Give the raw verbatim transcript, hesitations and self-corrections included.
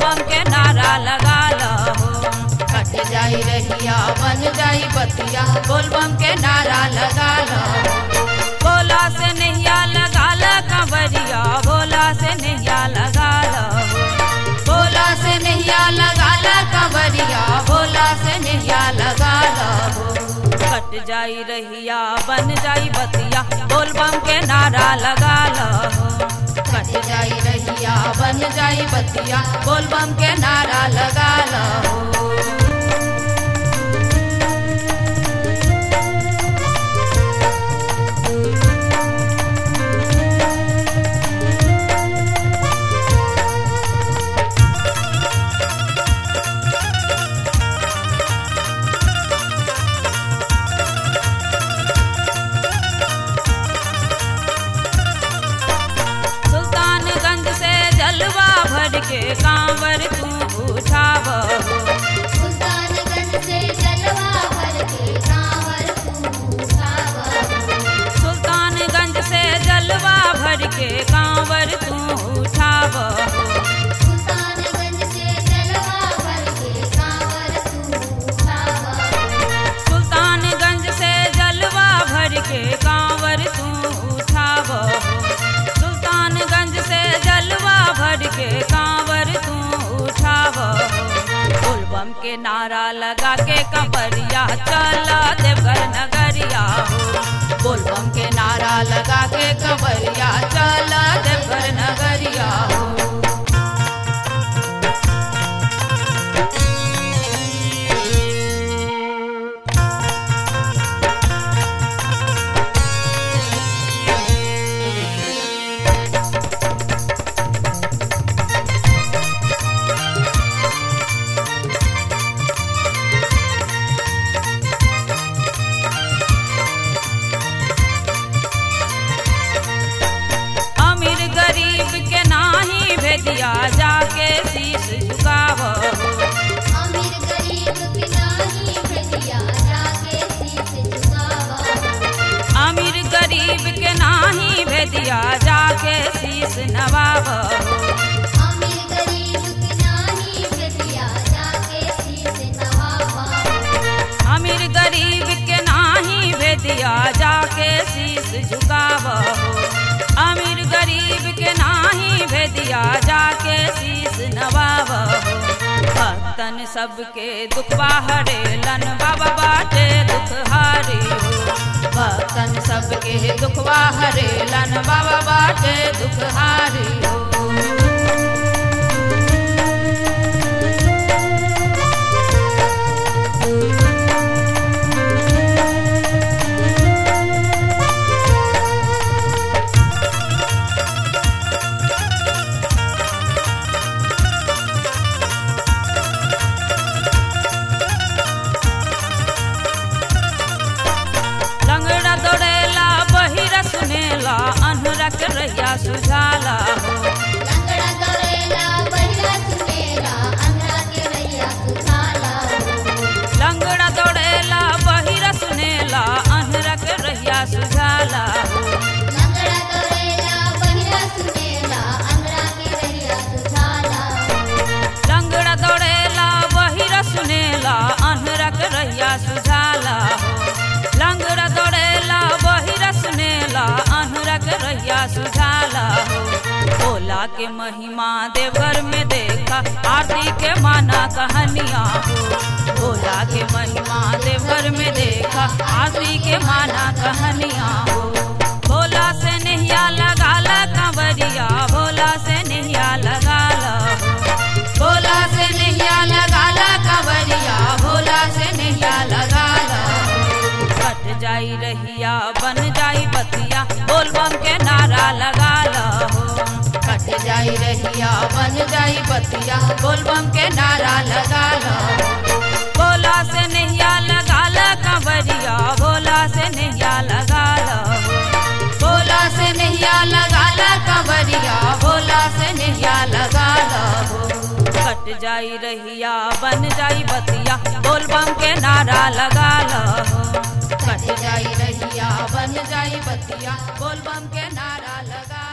बम के नारा लगा लहो। कट जाई रहिया बन जाई बतिया बोल बम के नारा लगा लहो। भोला से नैया लगा ल कंवरिया भोला से नैया लगा लहो। भोला से नैया लगा ल कंवरिया भोला से नैया लगा लहो। कट जाई रहिया बन जाई बतिया बोल बम के नारा लगा लहो। कट जाई रहिया बन जाई बतिया बोल बम के नारा लगा लहो। सुल्तानगंज से जलवा भर के कांवर तू उठावहो। सुल्तानगंज से जलवा भर के कांवर तू उठावहो। सुल्तानगंज से जलवा भर के कांवर तू उठावहो। सुल्तानगंज से जलवा भर के कांवर तू उठावहो। सुल्तानगंज से जलवा भर के कांवर तू उठावहो। सुल्तानगंज से जलवा भर के कांवर तू उठावहो। बोल बम के नारा लगा के कंवरिया चला देवघर नगरिया हो। बोल बम के नारा लगा के कंवरिया चला देवघर नगरिया हो। अमीर गरीब के नाही भेदिया जाके शीश झुकावहो। अमीर गरीब के नाही भेदिया जाके शीश झुकावहो। अमीर गरीब के नाही भेदिया जाके शीश नवावहो। अमीर गरीब के नाही भेदिया जाके शीश नवावहो। अमीर गरीब के नाही भेदिया जाके शीश झुकावहो। अमीर गरीब के नाही भेदिया जाके शीश नवावहो। भक्तन सबके दुखवा हरेलन बाबा बाटे दुखहारी हो। भक्तन सबके दुखवा हरेलन बाबा बाटे दुखहारी हो। लंगड़ा दौड़ेला बहिरा सुनेला अनहरा के रैया सुझाला हो। लंगड़ा दौड़ेला बहिरा सुनेला अंधरा के रैया सुझाला हो। लंगड़ा दौड़ेला बहिरा सुनेला अनहरा के रैया सुझाला हो। लंगड़ा दौड़ेला बहिरा सुनेला अंधरा के रैया सुझाला हो। लंगड़ा दौड़ेला बहिरा सुनेला अनहरा के रैया सुझाला हो। लंगड़ा दौड़ेला बहिरा सुनेला अनहरा के रैया सुझाला हो। भोला के महिमा देवघर में देखा आरती के माना कहानियाँ हो। भोला के महिमा देवघर में देखा आरती के माना कहानियाँ हो। भोला से नैया लगा ला कंवरिया भोला से नैया लगा ला हो। भोला से नैया लगा ला कंवरिया भोला से नैया लगा ला। कट जाई रहिया बन जाई बतिया बोल बम के नारा लगा लहो। कट जाई रहिया बन जाई बतिया बोल बम के नारा लगा लहो। भोला से नैया लगा ल कंवरिया भोला से नैया लगा लहो। भोला से नैया लगा ला कंवरिया भोला से नैया लगा लहो। कट जाई रहिया बन जाई बतिया बोल बम के नारा लगा लहो। कट जाई रहिया बन जाई बतिया बोल बम के नारा लगा